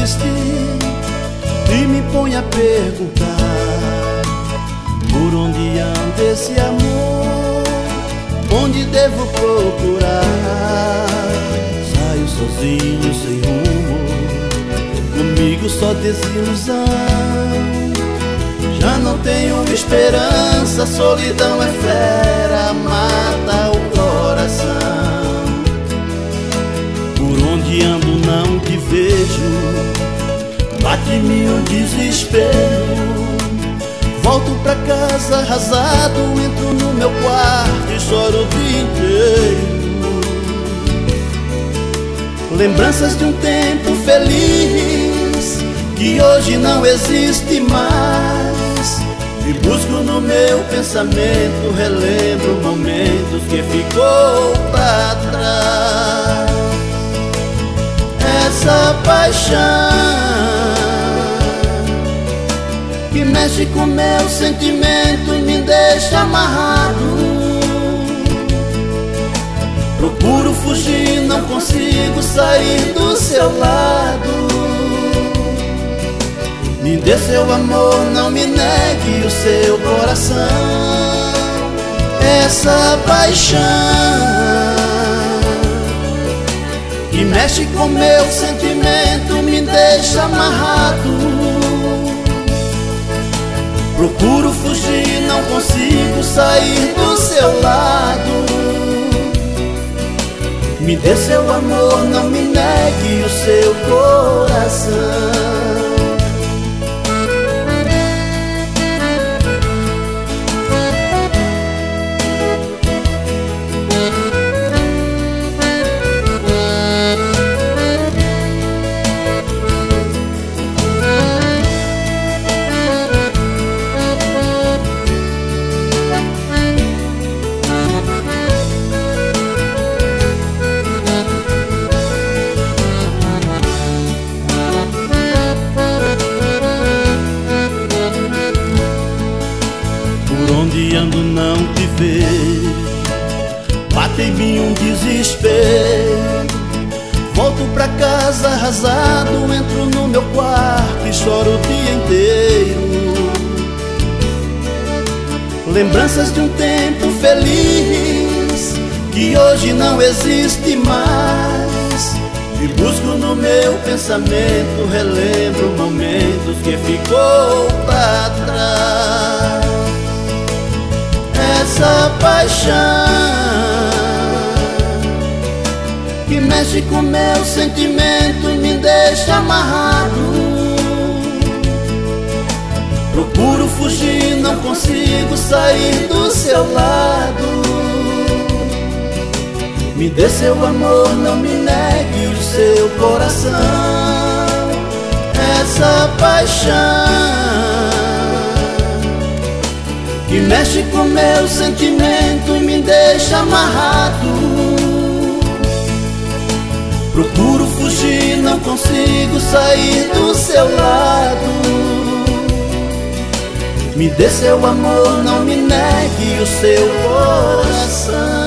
triste e me põe a perguntar: por onde anda esse amor? Onde devo procurar? Saio sozinho, sem rumo, comigo só desilusão. Já não tenho esperança, a solidão é fera, mata o coração. Por onde ando não te vejo, bate-me um desespero. Volto pra casa arrasado, entro no meu quarto e choro o dia inteiro. Lembranças de um tempo feliz que hoje não existe mais. E busco no meu pensamento, relembro momentos que ficou pra trás. Essa paixão que mexe com meu sentimento e me deixa amarrado. Procuro fugir, não consigo sair do seu lado. Me dê seu amor, não me negue o seu coração. Essa paixão que mexe com meu sentimento me deixa amarrado. Procuro fugir, não consigo sair do seu lado. Me dê seu amor, não me negue o seu coração. Onde ando não te vejo, bate em mim um desespero. Volto pra casa arrasado, entro no meu quarto e choro o dia inteiro. Lembranças de um tempo feliz que hoje não existe mais. E busco no meu pensamento, relembro momentos que ficou pra trás. Essa paixão que mexe com meu sentimento e me deixa amarrado. Procuro fugir, não consigo sair do seu lado. Me dê seu amor, não me negue o seu coração. Essa paixão que mexe com meu sentimento e me deixa amarrado. Procuro fugir, não consigo sair do seu lado. Me dê seu amor, não me negue o seu coração.